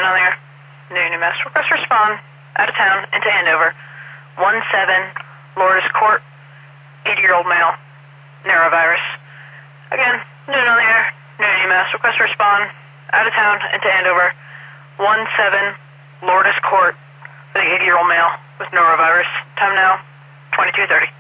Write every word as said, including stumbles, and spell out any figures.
on the air. New New Mass. Request to respond. Out of town. Into Andover. one seven Lourdes Court. eighty-year-old male. Norovirus. Again, Noon on the air. New New Mass. Request to respond. Out of town. Into Andover. one seven Lourdes Court. For the eighty-year-old male with norovirus. Time now, twenty-two thirty.